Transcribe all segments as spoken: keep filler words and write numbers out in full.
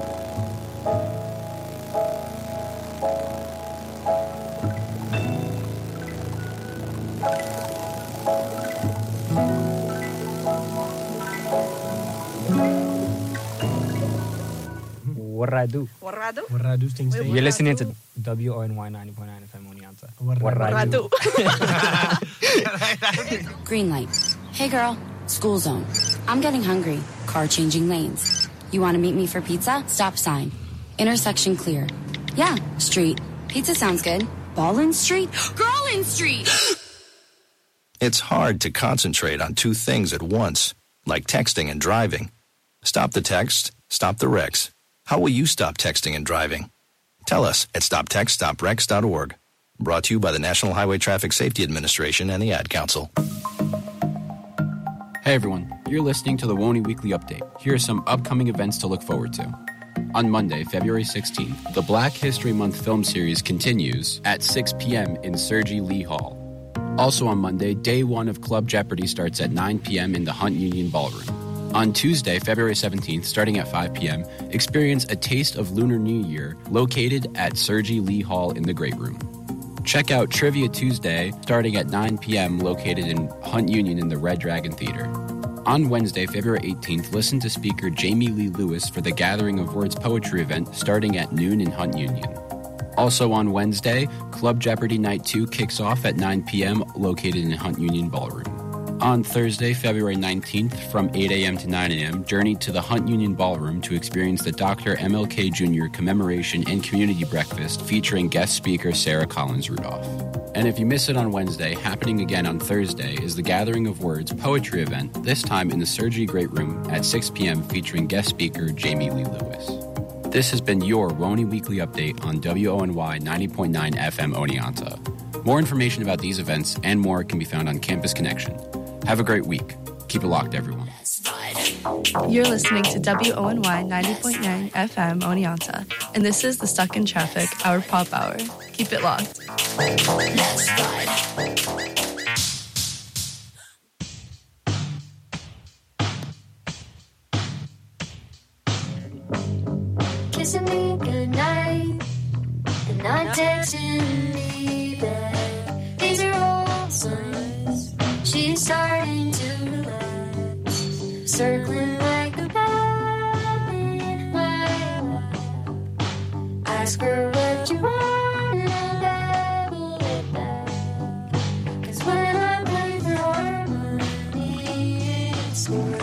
Warradu. Warradu? Warradu sting sting. You're listening to W O N Y ninety point nine F M Oneonta. Warradu. Green light. Hey girl, school zone. I'm getting hungry. Car changing lanes. You want to meet me for pizza? Stop sign. Intersection clear. Yeah, street. Pizza sounds good. Ballin Street? Girlin Street! It's hard to concentrate on two things at once, like texting and driving. Stop the text, stop the wrecks. How will you stop texting and driving? Tell us at stop text stop wrecks dot org. Brought to you by the National Highway Traffic Safety Administration and the Ad Council. Hey everyone, you're listening to the W O N Y Weekly Update. Here are some upcoming events to look forward to. On Monday, February sixteenth, the Black History Month film series continues at six p.m. in Sergi Lee Hall. Also on Monday, day one of Club Jeopardy starts at nine p.m. in the Hunt Union Ballroom. On Tuesday, February seventeenth, starting at five p.m., experience a taste of Lunar New Year located at Sergi Lee Hall in the Great Room. Check out Trivia Tuesday, starting at nine p.m., located in Hunt Union in the Red Dragon Theater. On Wednesday, February eighteenth, listen to speaker Jamie Lee Lewis for the Gathering of Words poetry event starting at noon in Hunt Union. Also on Wednesday, Club Jeopardy Night two kicks off at nine p.m., located in Hunt Union Ballroom. On Thursday, February nineteenth, from eight a.m. to nine a.m., journey to the Hunt Union Ballroom to experience the Doctor M L K Junior Commemoration and Community Breakfast featuring guest speaker Sarah Collins Rudolph. And if you miss it on Wednesday, happening again on Thursday is the Gathering of Words poetry event, this time in the Sergi Great Room at six p.m. featuring guest speaker Jamie Lee Lewis. This has been your W O N Y Weekly Update on W O N Y ninety point nine F M Oneonta. More information about these events and more can be found on Campus Connection. Have a great week. Keep it locked, everyone. You're listening to W O N Y ninety point nine F M Oneonta, and this is the Stuck in Traffic, our pop hour. Keep it locked. Let's ride. Kissing me goodnight, and not texting me back. These are all signs she's starting to relax, circling like a bat in my lap. Ask her what you want and I will get back. 'Cause when I play for harmony, it's more.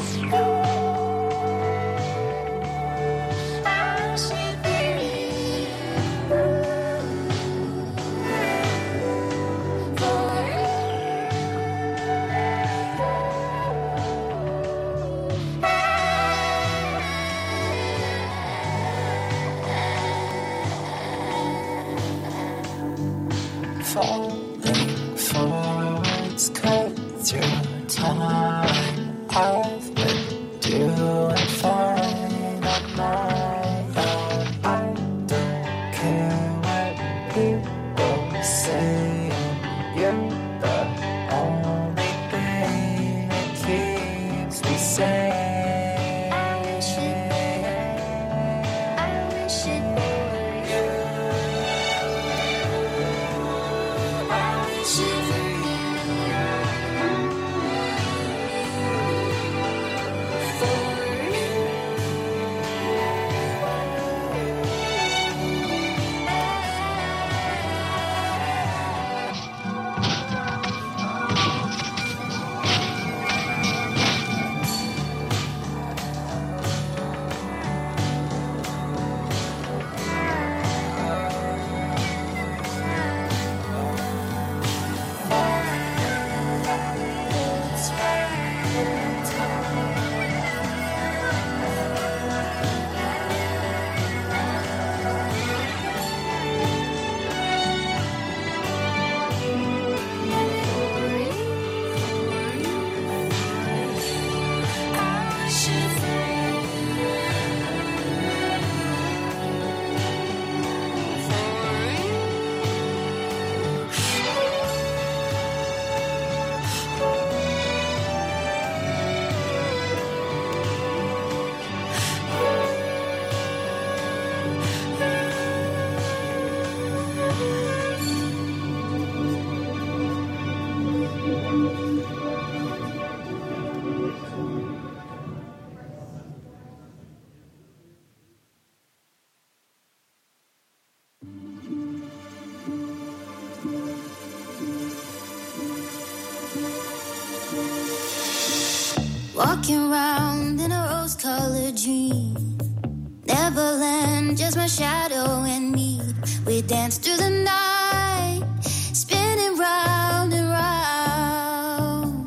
Walking around in a rose-colored dream. Neverland, just my shadow and me. We dance through the night, spinning round and round.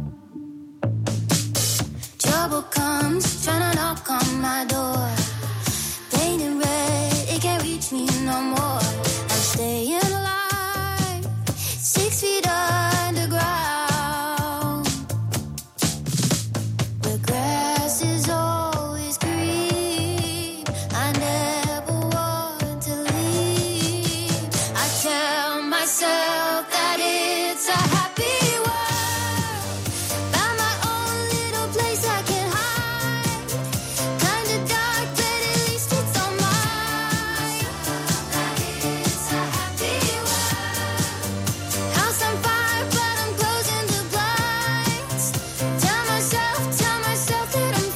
Trouble comes, trying to knock on my door. Painted red, it can't reach me no more. I'm staying alive, six feet underground. The grass is always green. I never want to leave. I tell myself that it's a happy world. Found my own little place I can hide. Kinda dark, but at least it's all mine. That it's a happy world. House on fire, but I'm closing the blinds. Tell myself, tell myself that I'm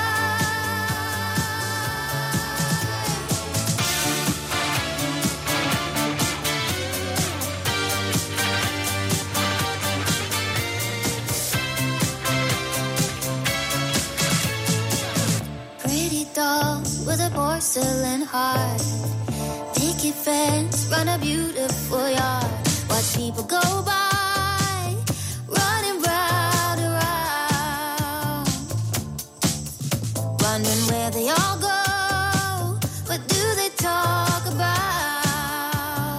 Pretty doll with a porcelain heart. Picket fence, run a beautiful yard. Watch people go by, running round and round. Wondering where they all go. What do they talk about?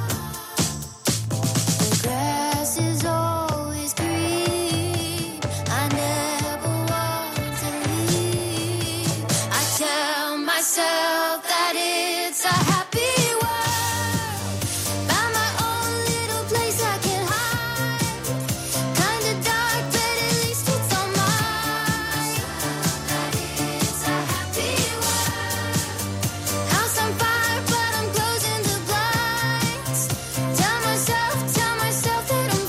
The grass is always green. I never want to leave. I tell myself that it's a happy world. Found my own little place I can hide. Kinda dark, but at least it's all mine. That it's a happy world. House on fire, but I'm closing the blinds. Tell myself, tell myself that I'm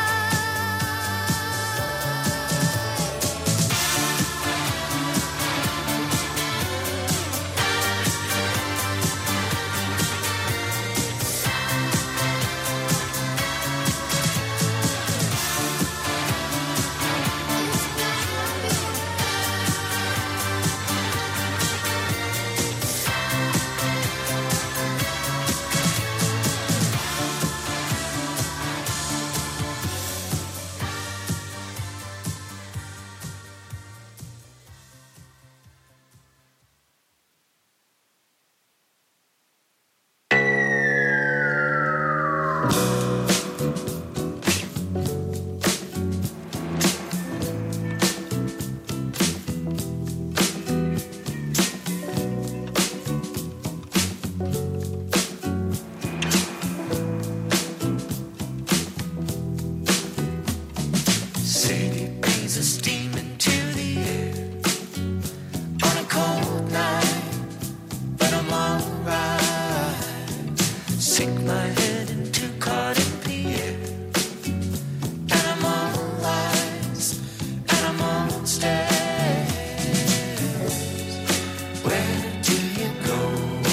City breeze is steaming to the air on a cold night, but I'm alright. Sink my head into Cardiff Pier, and I'm all eyes, and I'm on stairs. Where do you go?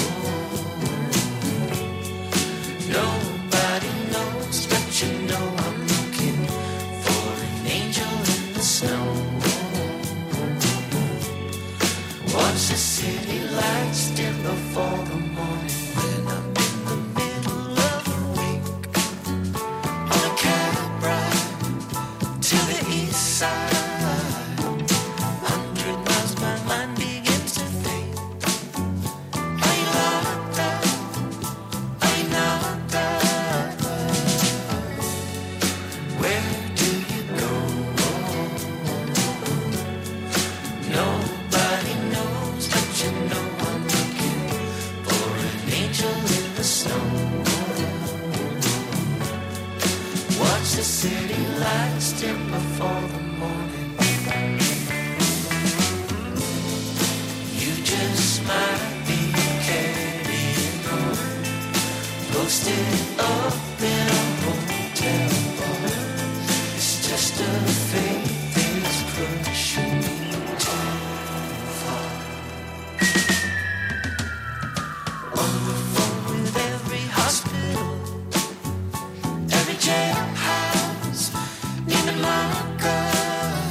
Nobody knows, but you know I'm looking for an angel in the snow. Watch the city lights dim before the morning when I'm in the middle of a week on a cab ride to the east side. Hundred miles, my mind begins to think. Are you locked up? Are you knocked up? Where do you go? Nobody knows, but you know I'm looking for an angel in the snow. Watch the city lights dim before the morning. You just might be carrying on, posted up in a hotel bar. It's just a fate that's pushing me too far. On the phone with every hospital, every jailhouse, Neiman Marcus.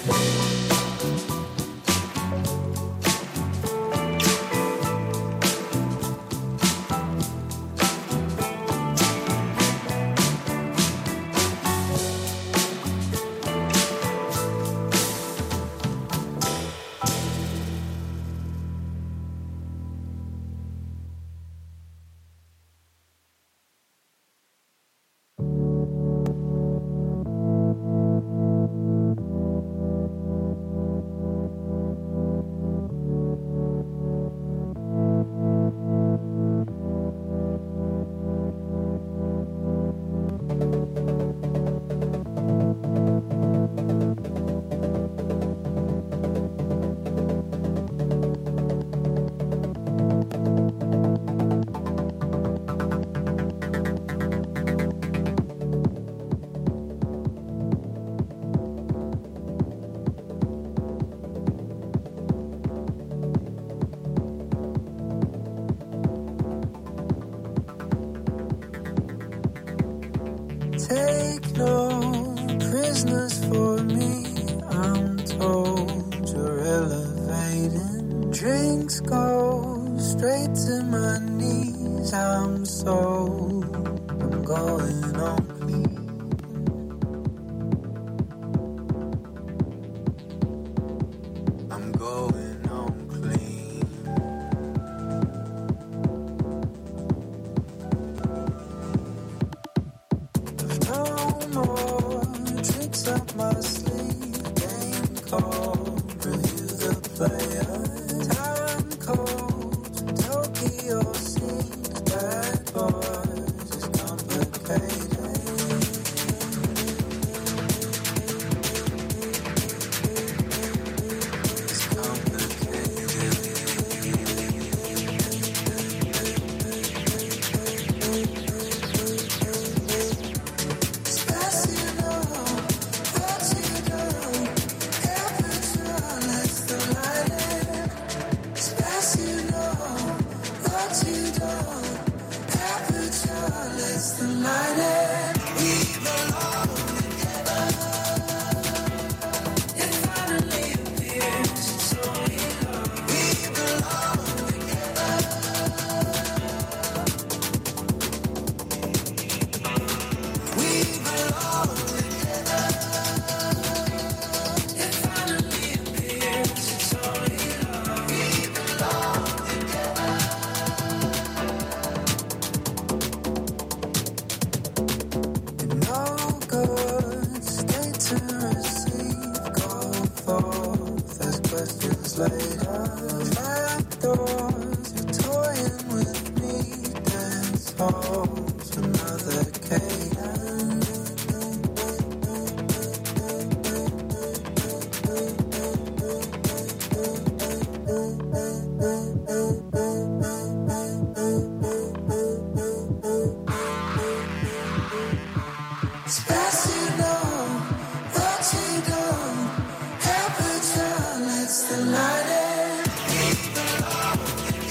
Take no prisoners for me, I'm told you're elevating. Drinks go straight to my knees, I'm sold, I'm going on clean. I'm going on clean. No more tricks up my sleeve. Game cold, review the player. Time cold, Tokyo scenes. Bad boys, it's complicated. It's complicated. The light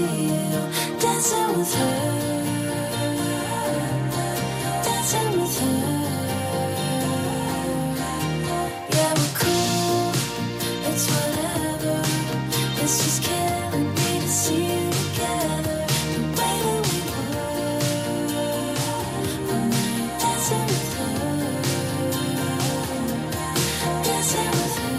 see you dancing with her, dancing with her. Yeah, we're cool, it's whatever. It's just killing me to see you together, the way that we were. Dancing with her, dancing with her.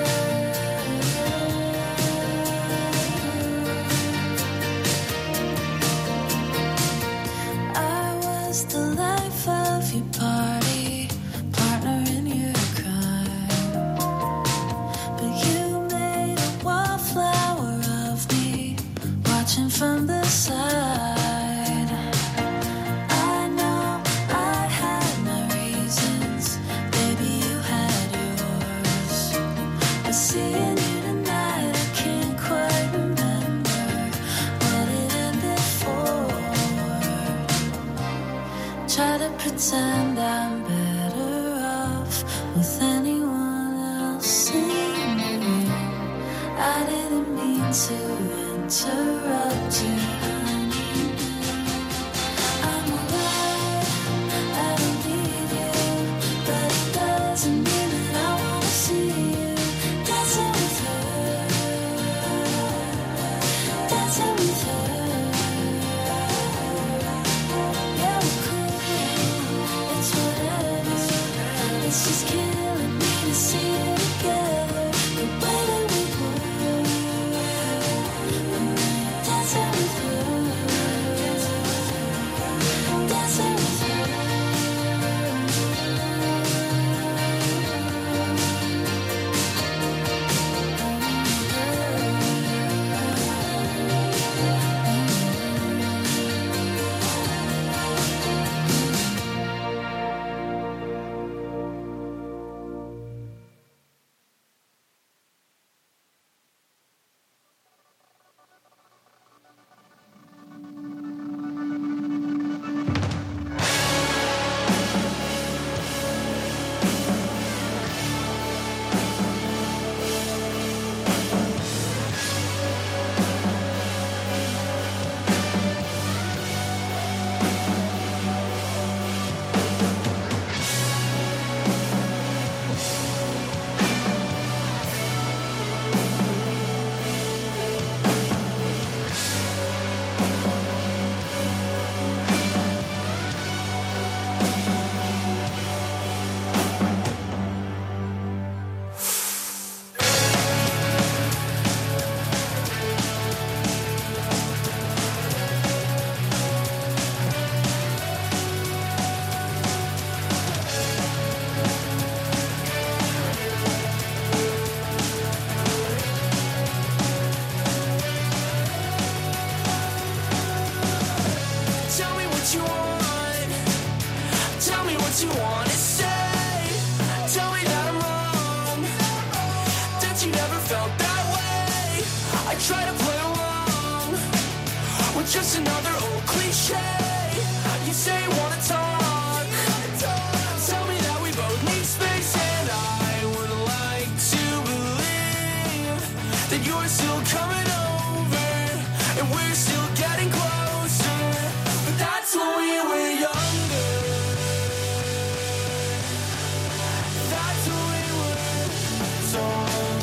I was the life of your party, partner in your crime. But you made a wallflower of me, watching from the side. I know I had my reasons, baby, you had yours. But seeing you tonight, I can't quite remember what it ended for. Try to pretend I'm better off with anyone else in the room. I didn't mean to interrupt you, honey. I'm alright, I don't need you, but it doesn't mean that I wanna see you dancing with her, dancing with her. Yeah, we're cool, it's whatever. It's just killing me to see you together, the way that we were. Dancing with her, dancing with her. Tell me what you want. Tell me what you want to say. Tell me that I'm wrong, that you never felt that way. I try to play along with just another old cliche. You say you wanna talk. Tell me that we both need space, and I would like to believe that you're still coming over and we're still getting closer. But that's when we were younger. That's when we were told.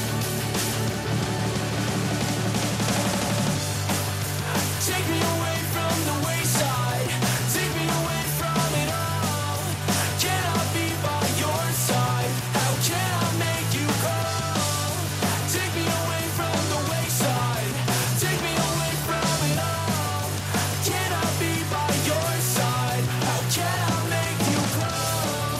Take me away from the wayside. Take me away from it all. Can I be by your side? How can I make you call? Take me away from the wayside. Take me away from it all. Can I be by your side? How can I make you call?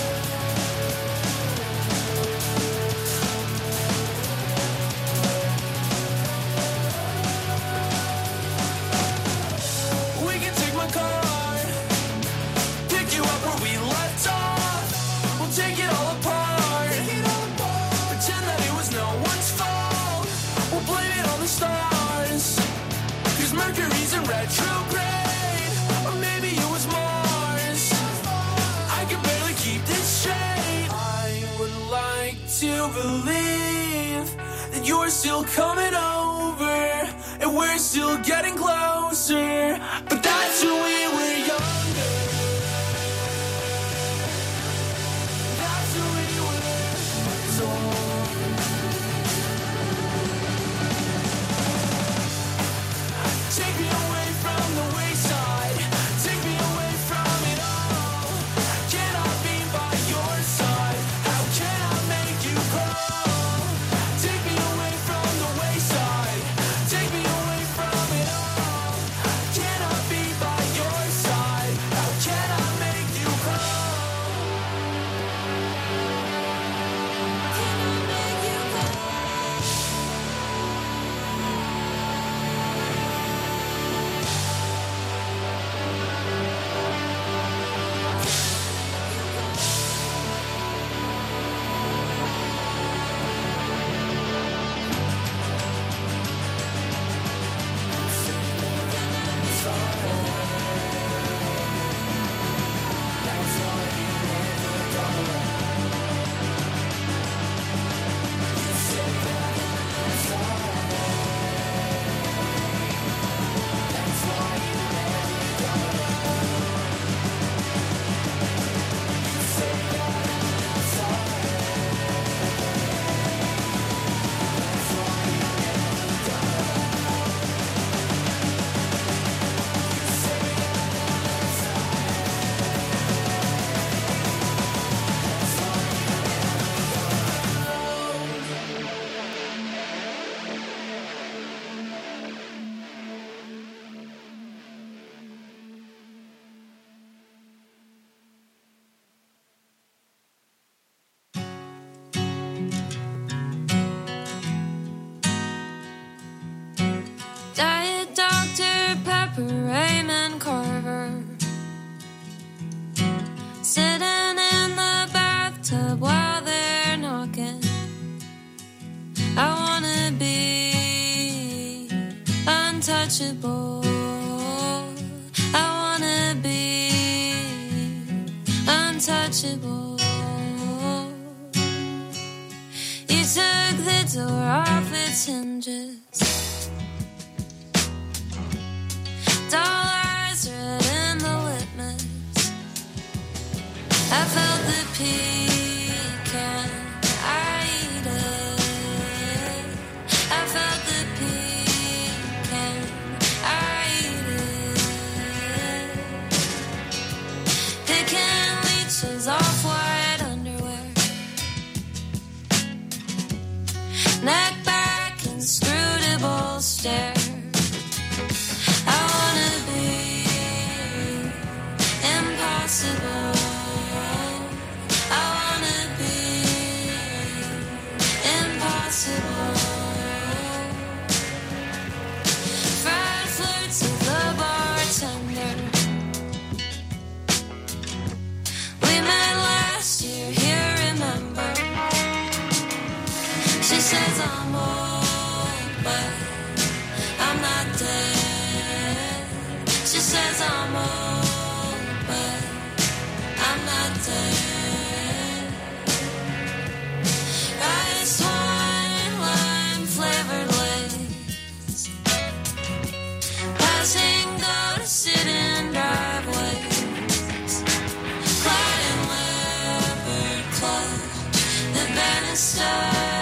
We can take my car, pick you up where we left off. We'll take it all apart, pretend that it was no one's fault. We'll blame it on the stars, 'cause Mercury's in retrograde. Or maybe it was Mars. I can barely keep this straight. I would like to believe that you're still coming over and we're still getting closer. But that's when we were younger. That's when we were told. Take me away from the wayside. Take me away from it all. Can I be by your side? How can I make you crawl? Take me away from the wayside. Take me away from it all. Can I be by your side? How can I make you crawl? Can I make you crawl? Diet Doctor Pepper, Raymond Carver, sitting in the bathtub while they're knocking. I wanna be untouchable. I wanna be untouchable. You took the door off its hinges. Doll eyes red in the litmus. I felt the pecan. I eat it. I felt the pecan. I eat it. Picking leeches off white underwear. Neck back, inscrutable stare. I wanna be impossible. I wanna be impossible. Fried flirts with the bartender. We met last year, here, remember? She says I'm old, but I'm not dead. She says I'm old, but I'm not dead. Rice wine, lime flavored lace. Passing go to sit in driveways. Clad in leopard clothes, the banister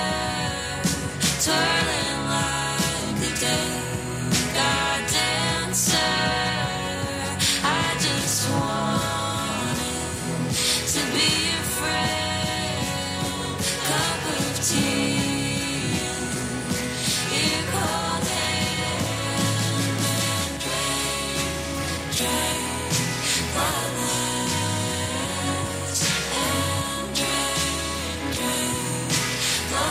twirling like a day. God dancer, I just wanted to be your friend. Cup of tea, your cold hand, and drink, drink the last, and drink, drink the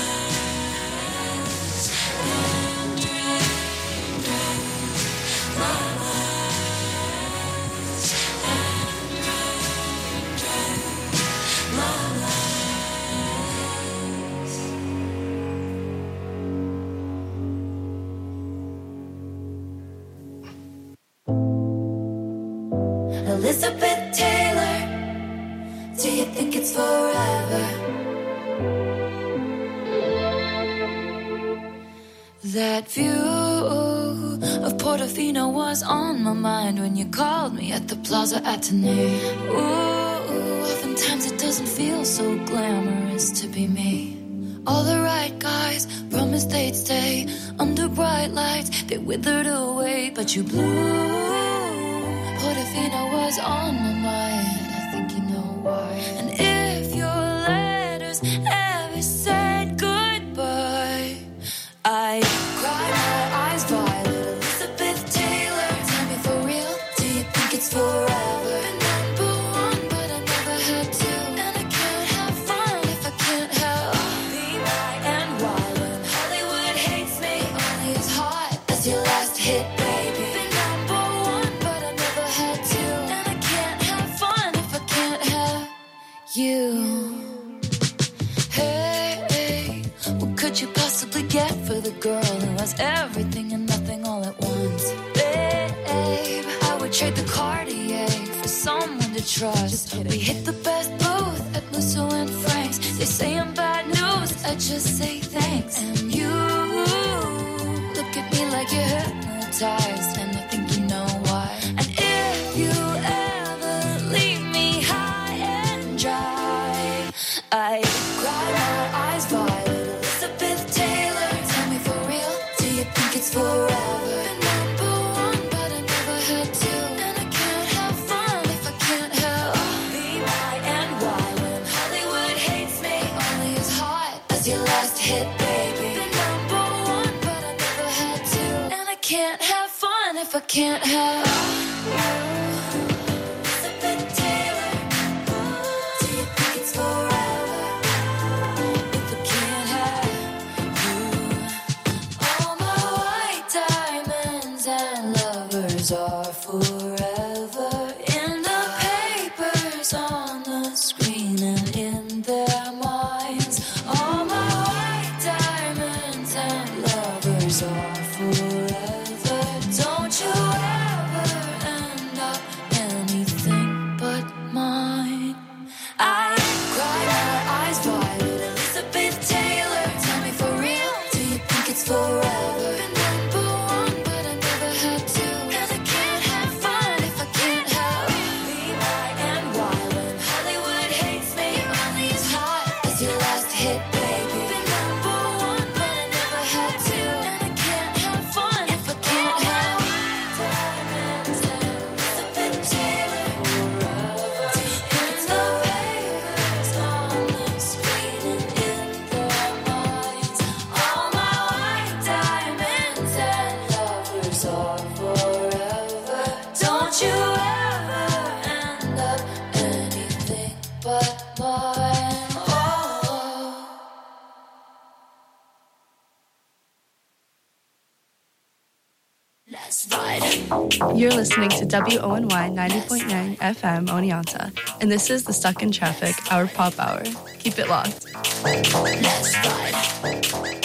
last, and drink, drink the last, and drink, drink the last. Elizabeth Taylor, do you think it's forever? That view Portofino was on my mind when you called me at the Plaza Athénée. Ooh, oftentimes it doesn't feel so glamorous to be me. All the right guys promised they'd stay under bright lights. They withered away, but you blew. Portofino was on my mind. I think you know why. And if your letters ever said goodbye, I cried my eyes violet. Elizabeth Taylor, tell me for real, do you think it's forever? Been number one, but I never had to. And I can't have fun if I can't have Be My and Why when Hollywood hates me, only as hot as your last hit, baby. Been number one, but I never had to. And I can't have fun if I can't have you. Hey, what could you possibly get for the girl who has everything and nothing all at once? Babe, I would trade the Cartier for someone to trust. We hit the best booth at Musso and Frank's. They say I'm bad news, I just say thanks. And you look at me like you're hypnotized, and I think you know why. And if you ever leave me high and dry, I cry my eyes violet. Elizabeth Taylor, tell me for real, do you think it's forever? Been number one, but I never had to. And I can't have fun if I can't have Be My and Why when Hollywood hates me, only as hot as your last hit, baby. Been number one, but I never had to. And I can't have fun if I can't have you. Elizabeth Taylor, do you think it's forever? If I can't have you. All my white diamonds and lovers are forever in the papers, on the screen, and in their minds. All my white diamonds and lovers are forever. Don't you ever end up anything but mine. I cry my eyes violet. Elizabeth Taylor, tell me for real, do you think it's forever? Been number one, but I never had to. And I can't have fun if I can't have Be My and Why when Hollywood hates me, only as hot as your last hit, baby. Been number one, but I never had to. And I can't have fun if I can't have diamonds and Elizabeth Taylor forever. In the papers, on the screen, and in their minds. All my white diamonds and lovers are forever. Don't you ever end up anything but mine. Oh. Let's ride it. You're listening to W O N Y ninety point nine F M Oneonta, and this is the Stuck in Traffic, our pop hour. Keep it locked. Let's ride.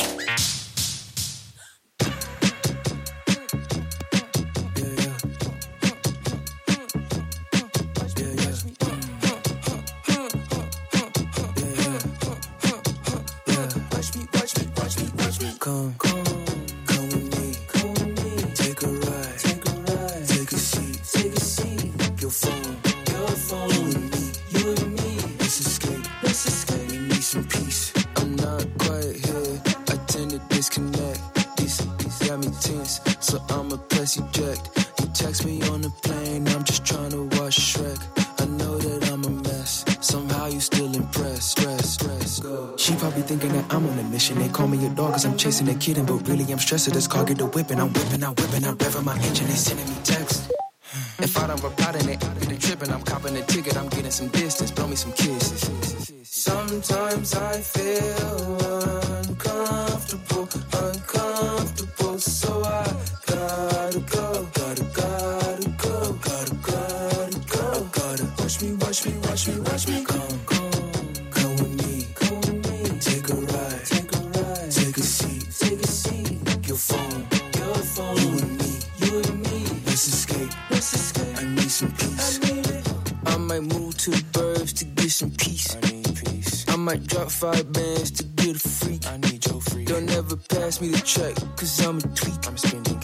Come, come, come with me, come with me. Take a ride, take a ride, take a seat, take a seat. Your phone, your phone. You and me, you and me. Let's escape, let's escape. We need some peace. I'm not quite here. I tend to disconnect. This, this got me tense, so I'ma press eject. You text me on the plane, I'm just trying to watch Shrek. I know that I'm a mess. Somehow you still impressed. Stress, stress, go. She probably thinking that I'm on a mission. They call me a dog cause I'm chasing a kitten, but really I'm stressed at this car, get the whipping. I'm whipping, I'm whipping, I'm revving my engine. They sending me texts. If I don't reply, then they get the tripping. I'm copping a ticket, I'm getting some distance. Blow me some kisses. Sometimes I feel uncomfortable, uncomfortable. So I gotta go, gotta, gotta go, gotta, gotta go, gotta. Watch me, watch me, watch me, watch me. Come, come, come with me, come with me. Take a ride, take a ride, take a seat, take a seat. Your phone, your phone. You and me, you and me. Let's escape, let's escape. I need some peace. I need it. I might move to the burbs to get some peace. I need peace. I might drop five bands to get a freak. I need your freak. Don't ever pass me the check, cause I'm a tweak. I'm spending cash.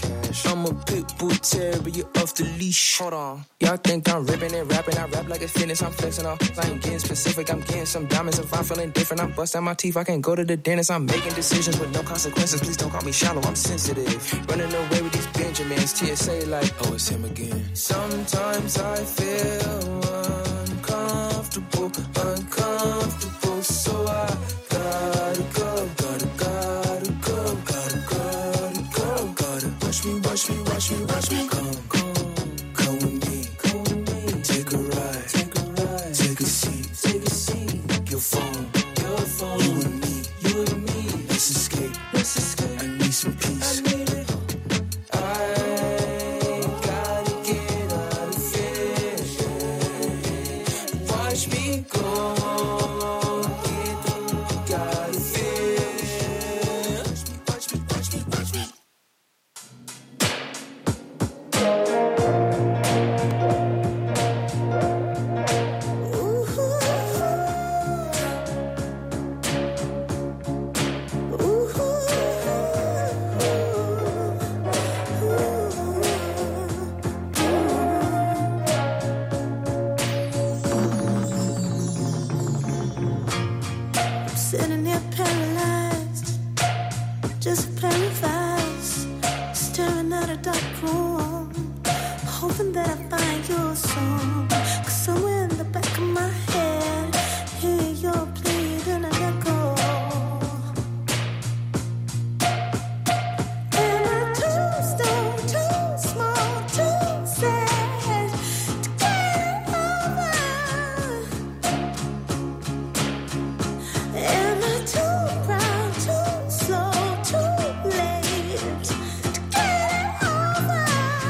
I'm a pit bull terrier, but you off the leash. Hold on. Y'all think I'm ripping and rapping. I rap like it's fitness, I'm flexing off. I ain't getting specific, I'm getting some diamonds. If I'm feeling different, I'm busting my teeth. I can't go to the dentist, I'm making decisions with no consequences. Please don't call me shallow, I'm sensitive. Running away with these Benjamins. T S A like, oh, it's him again. Sometimes I feel uncomfortable, uncomfortable. So I gotta go, gotta, gotta go, gotta, gotta go, gotta. Watch me, watch me, watch me, watch me. Come, come, come with me, come with me. Take a ride, take a ride, take a seat, take a seat. Your phone, your phone. You and me, you and me. Let's escape, let's escape. I need some peace. I need it. I gotta get out of here. Watch me go. Get out of here. Watch me, watch me, watch me, watch me. Sitting here paralyzed, just paralyzed, staring at a dark room, hoping that I find your song. 'Cause somewhere in the back of my head, hear your plead and an echo. Am I too stoned, too small, too sad to get over? Am I too proud, too slow, too late to get it over?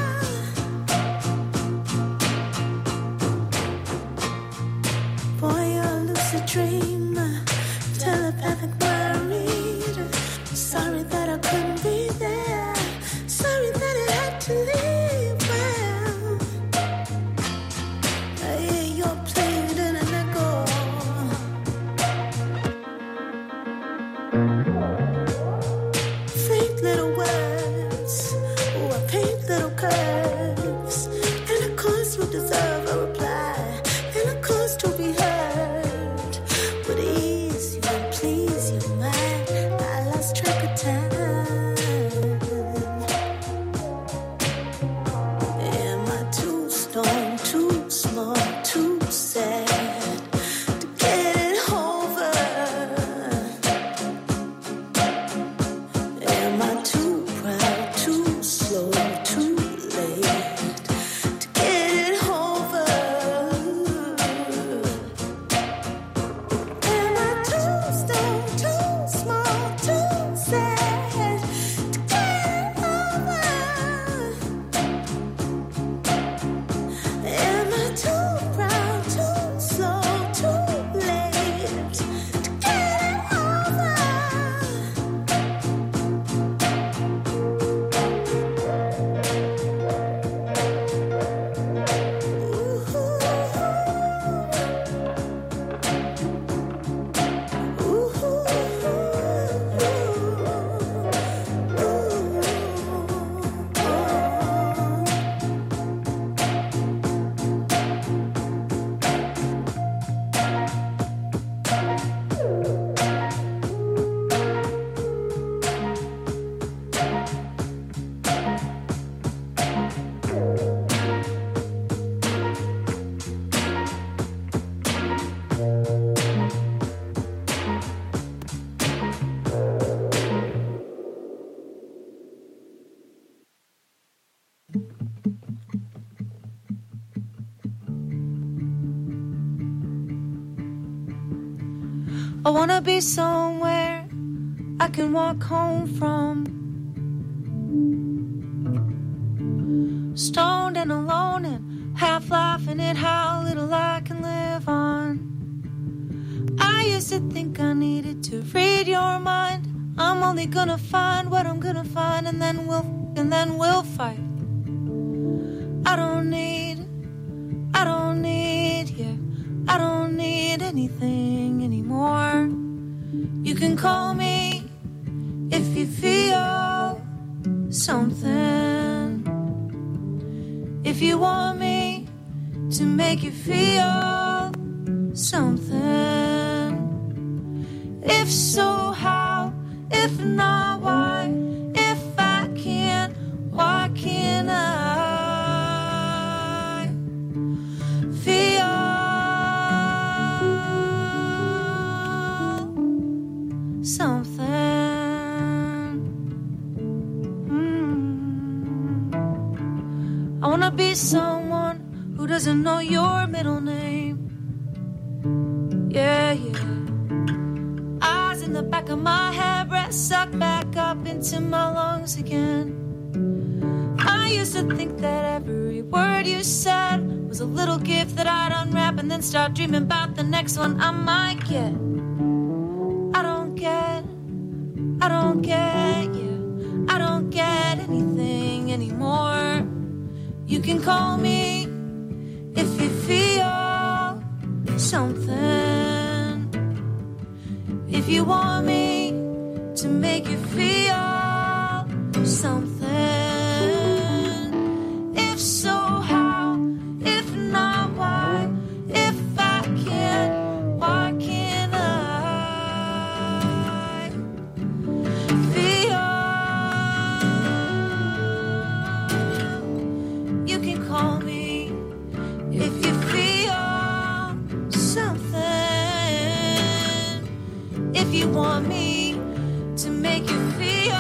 Boy, you're a lucid dreamer, telepathic mind reader. Sorry that I couldn't be there. Sorry that it had to leave. Well, I hear your plead and an echo. Faint little words, oh, I paint little curves, and of course you deserve a reply, and of course to be heard would ease you and please you, mind. I lost track of time. Am I too stoned, too small, too sad to get it over? Am I too proud, too slow, too late to get it over? Am I too stoned, too small, too sad to get it over? Am I too proud, too slow, too late to get it over? I wanna be somewhere I can walk home from. Stoned and alone and half laughing at how little I can live on. I used to think I needed to read your mind. I'm only gonna find what I'm gonna find, and then we'll and then we'll fight. I don't need, I don't need you. I don't need anything anymore. You can call me if you feel something. If you want me to make you feel something, if so, how? If not, why? If I can't, why can't I feel something? Mm. I wanna be someone who doesn't know your middle name. Yeah, yeah. Eyes in the back of my head, breath sucked back up into my lungs again. I used to think that every word you said was a little gift that I'd unwrap and then start dreaming about the next one I might get. I don't get, I don't get you. I don't get anything anymore. You can call me if you feel something. If you want me to make you feel something. If so, how? If not, why? If I can't, why can't I feel? You can call me if you feel something. If you want me to make you feel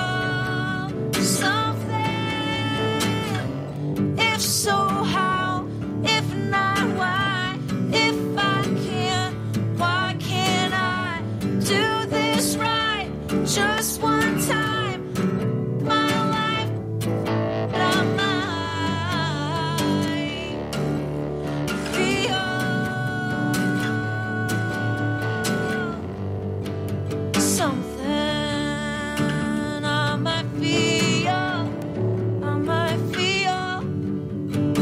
something. If so, how? If not, why? If I can't, why can't I do this right? Just one time, my life, but I might feel something. I might feel, I might feel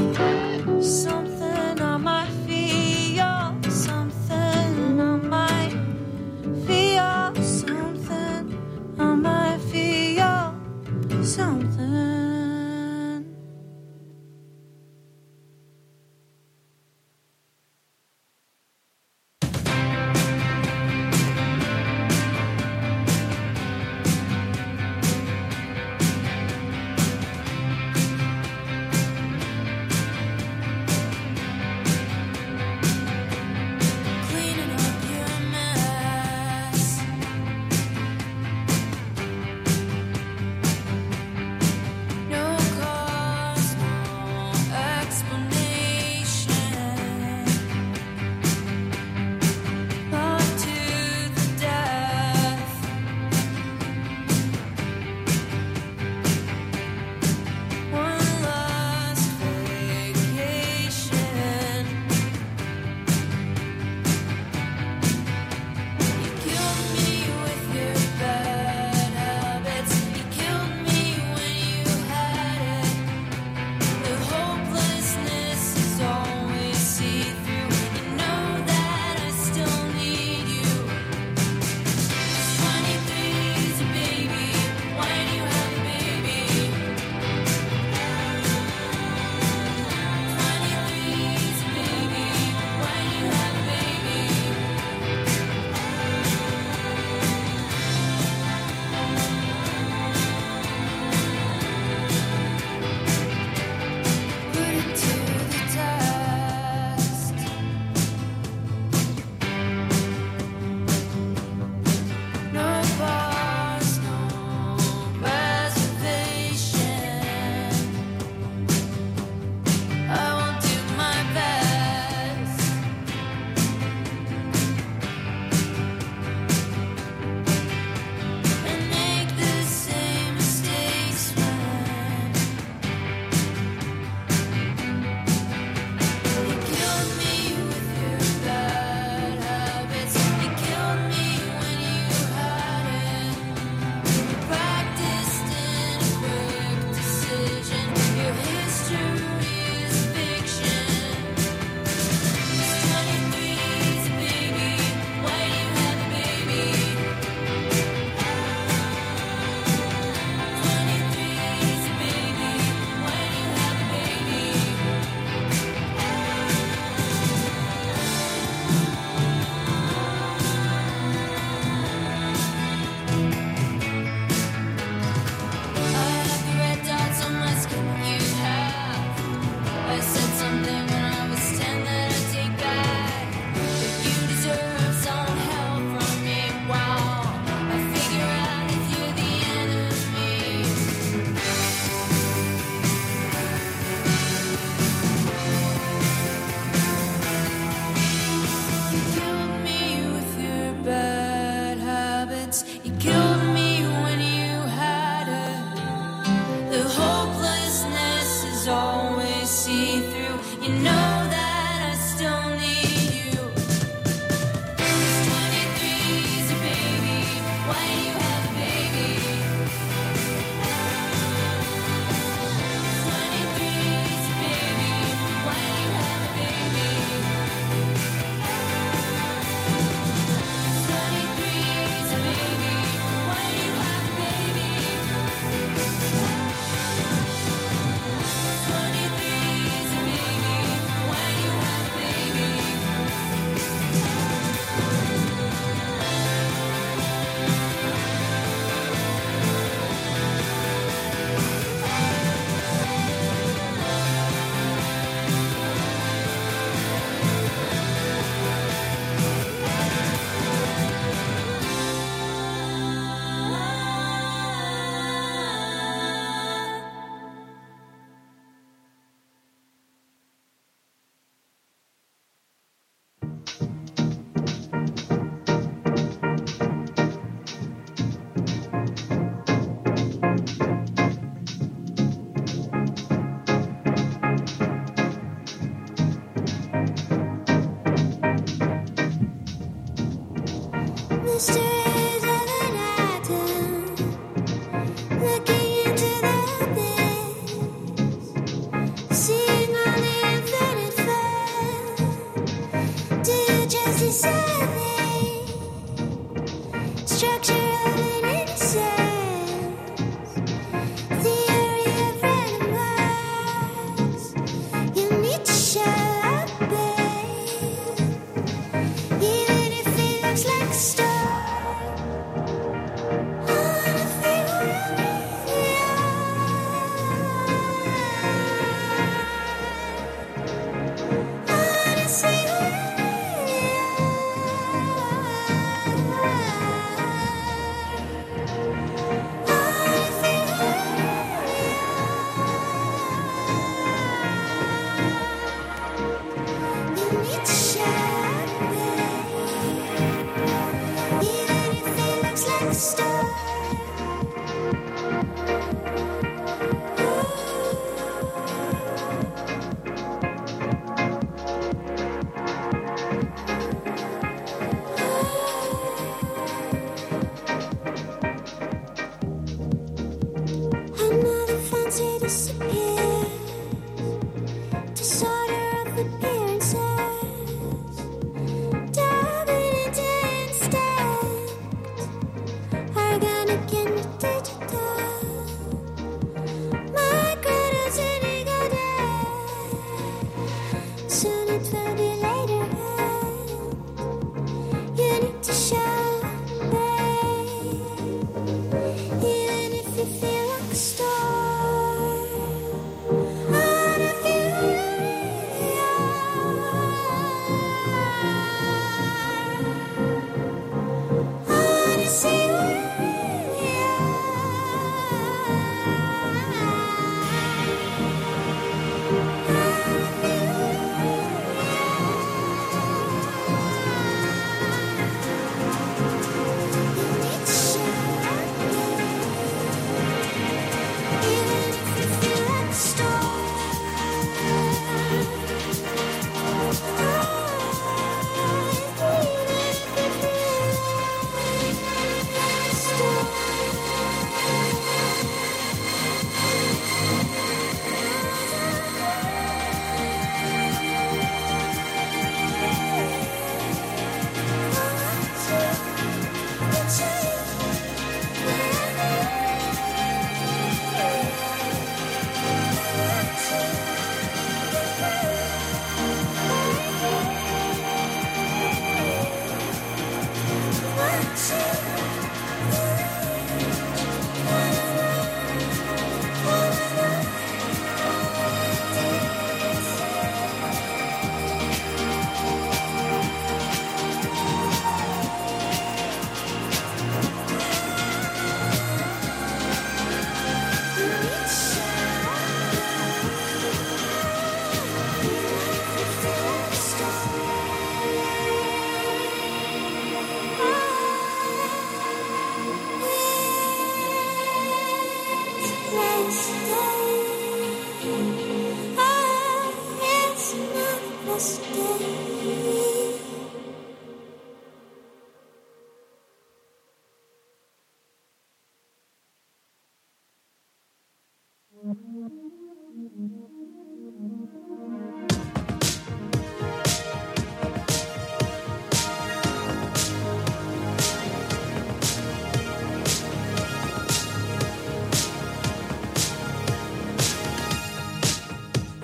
it's always see through. You know that I still need you. twenty-three's a baby. Why do you have a baby? twenty-three's a baby. Why do you have a baby? twenty-three's a baby. Why do you have a baby? twenty-three's a baby. Why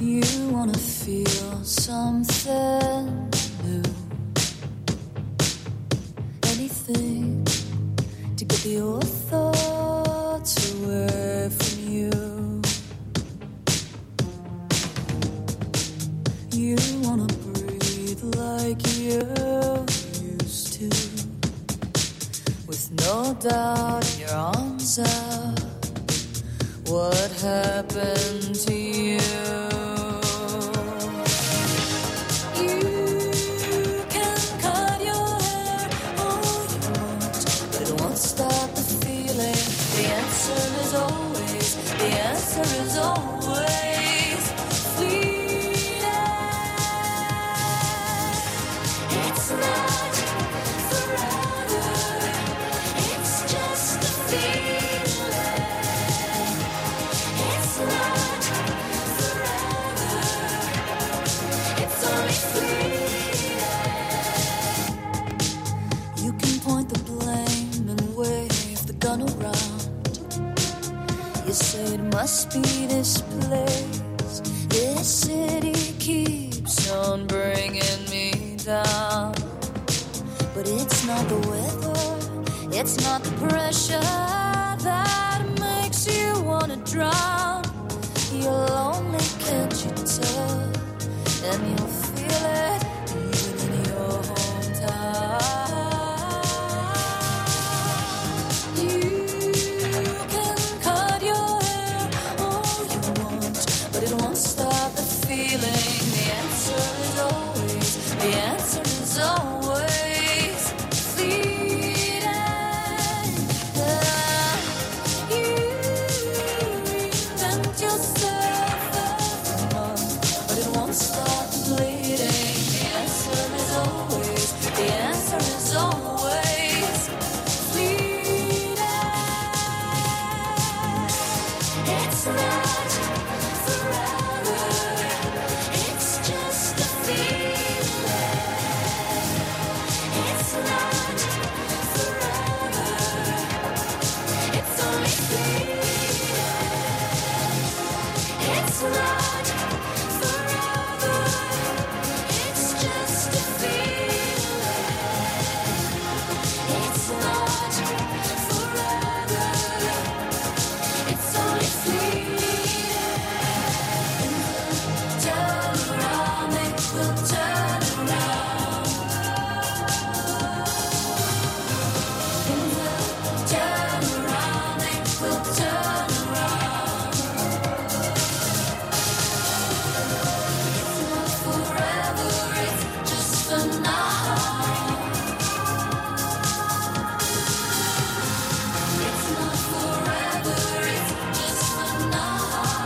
You wanna feel something new, anything to get your thoughts away from you. You wanna breathe like you used to, with no doubt in your arms out. What happened to you? You can cut your hair all you want, but it won't stop the feeling. The answer is always, the answer is always fleeting. It's not forever, it's just a feeling. It's not forever, it's only fleeting. You can point the blame and wave the gun around. You say it must be this place, this city keeps on bringing me down. But it's not the weather, it's not the pressure that makes you wanna drown. You're lonely, can't you tell? And you'll feel it even in your hometown. You can cut your hair all you want, but it won't stop the feeling. The answer is always, the answer is always fleeting. You invent yourself every month, but it won't stop bleeding. The answer is always, the answer is always fleeting. It's not forever, it's just a feeling. It's not forever, it's only fleeting. It's not forever, it's just a feeling. It's not forever, it's only fleeting. Turn around, it will turn around. It will turn around, it will turn around. It's not forever, it's just for now. It's not forever, it's just for now.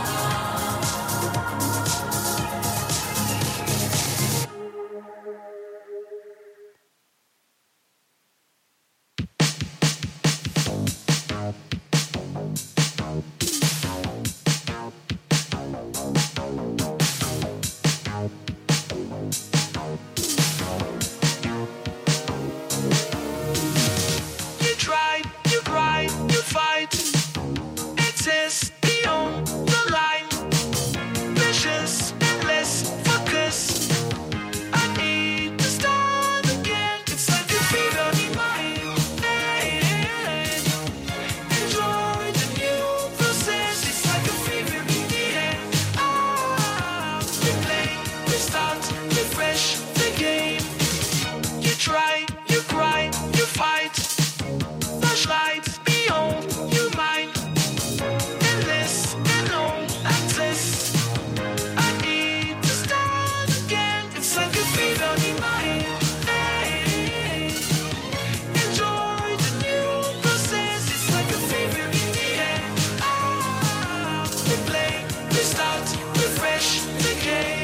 You try, you cry, you fight. It is beyond the line. Vicious, endless, focus. I need to start again. It's like a fever in my head. Enjoy the new process. It's like a fever in the air. Ah, we play, we start, we fresh the game. You try, you cry, you fight. Flashlights beyond your mind. Endless and long access. I need to start again. It's like a fever in my head. Enjoy the new process. It's like a fever in the air. Ah, we play, we start, we fresh the game.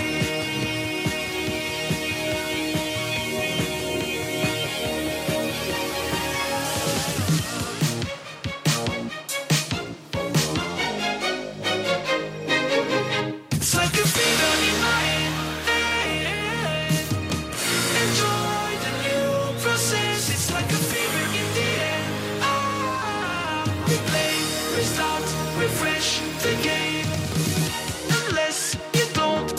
It's like a fever in my head. Enjoy the new process. It's like a fever in the air. Ah, we play, we start, refresh the game. Unless you don't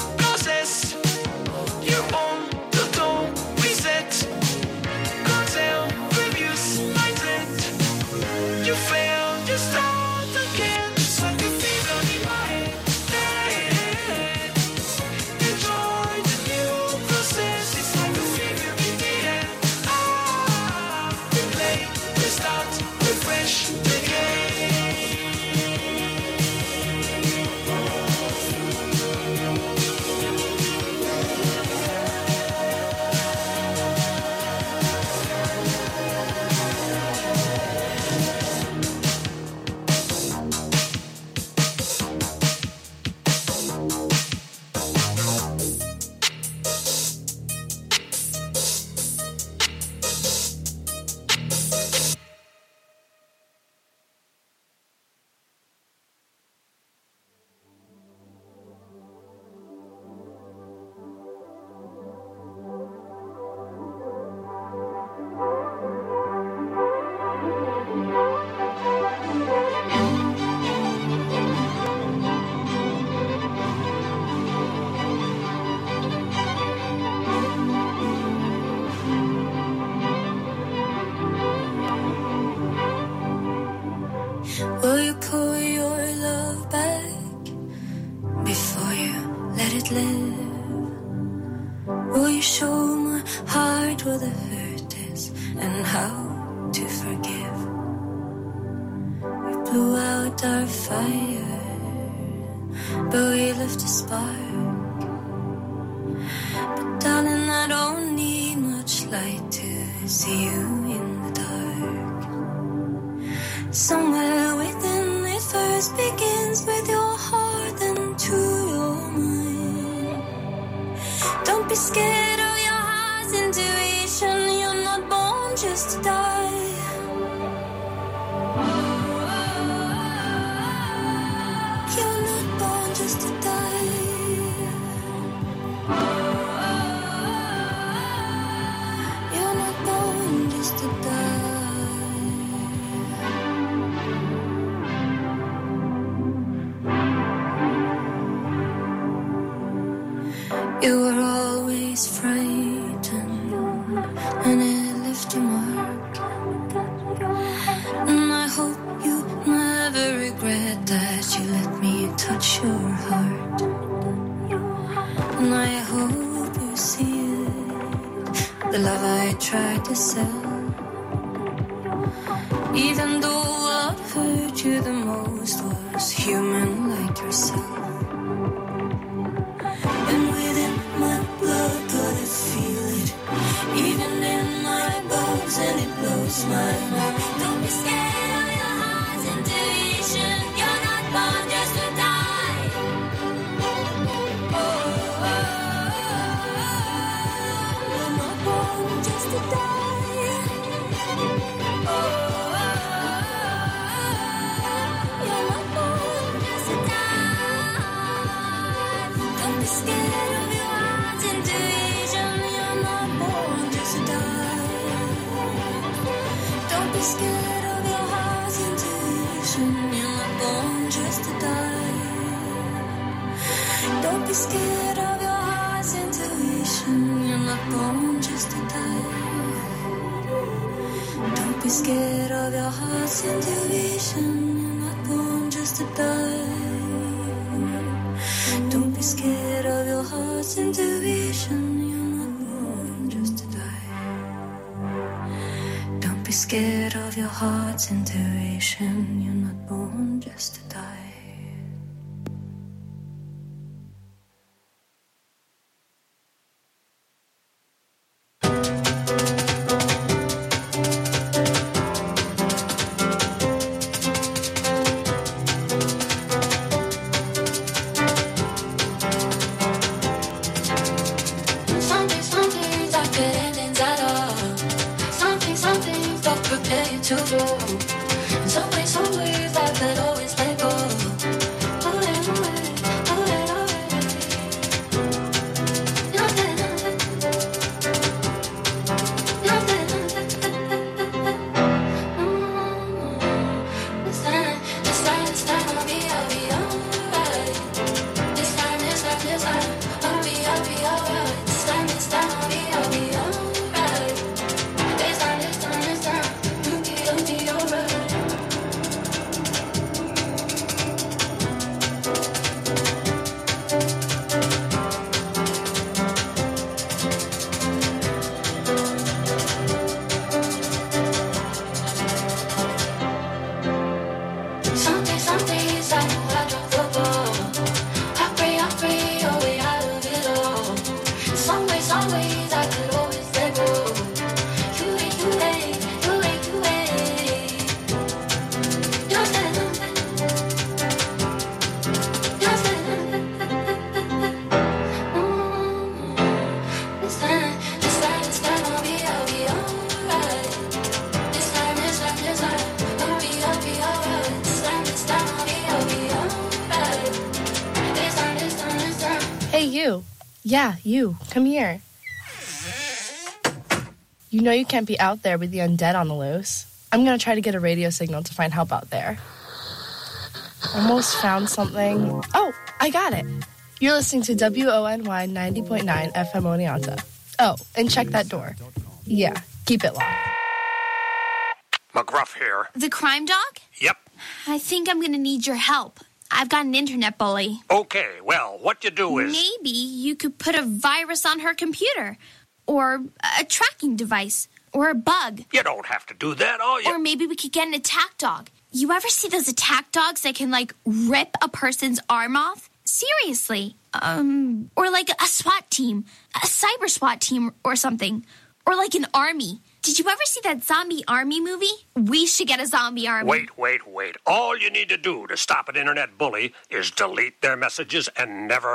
it live? Will you show my heart where the hurt is and how to forgive? We blew out our fire, but we left a spark. But darling, I don't need much light to see you in the dark. Somewhere within it first begins with your heart and to your mind. Don't be scared of your heart's intuition. You're not born just to die. You're not born just to die. You're not born just to die. You were always frightened, and it left a mark. And I hope you never regret that you let me touch your heart. And I hope you see it, the love I tried to sell. Even though what hurt you the most was human like yourself. And within my blood, God, I feel it. Even in my bones, and it blows my mind. Don't be scared of your heart's intuition. You're not born just to die. Oh, oh, oh, you're not born just to die. Oh, oh, you're not born just to die. Don't be scared of your heart's intuition. You're not born just to die. Don't be scared of your heart's intuition. You're not born just to die. Don't be scared of your heart's intuition. You're not born just to die. Don't be scared of your heart's intuition. You're not born just to die. Don't be scared of your heart's intuition. You're not born just to die. Don't be scared of your heart's intuition. You're not born just to die. Something, something that could end inside of. Something, something that prepare you to go. And some ways, some ways that could always let go. Oh, yeah, oh, yeah, oh, yeah, oh, yeah. Nothing, nothing. Nothing, nothing. Mm. This time, this time, this time, I'll be, I'll be alright. This time, this time, this time, I'll be, I'll be alright. This time, this time, I'll be, I'll be alright. This time, this time, this time, I'll be, I'll be alright. Something, something is I know I dropped the ball. I pray, I pray, your way out of it all. Some way, some ways I could always let go. You ain't, you ain't, you ain't, you ain't. You're saying nothing. You're saying nothing. Mm. This time, this time, this time, I'll be, I'll be alright. This time, this time, this time, I'll be, I'll be alright. This time, this time, I'll be, I'll be alright. This time, this time, this time. Hey, you. Yeah, you. Come here. You know you can't be out there with the undead on the loose. I'm gonna try to get a radio signal to find help out there. Almost found something. Oh, I got it. You're listening to W O N Y ninety point nine F M Oneonta. Oh, and check that door. Yeah, keep it locked. McGruff here. The crime dog? Yep. I think I'm gonna need your help. I've got an internet bully. Okay, well, what you do is... Maybe you could put a virus on her computer, or a tracking device, or a bug. You don't have to do that, all you... Or maybe we could get an attack dog. You ever see those attack dogs that can, like, rip a person's arm off? Seriously. Um, or like a SWAT team, a cyber SWAT team or something. Or like an army. Did you ever see that zombie army movie? We should get a zombie army. Wait, wait, wait. All you need to do to stop an internet bully is delete their messages and never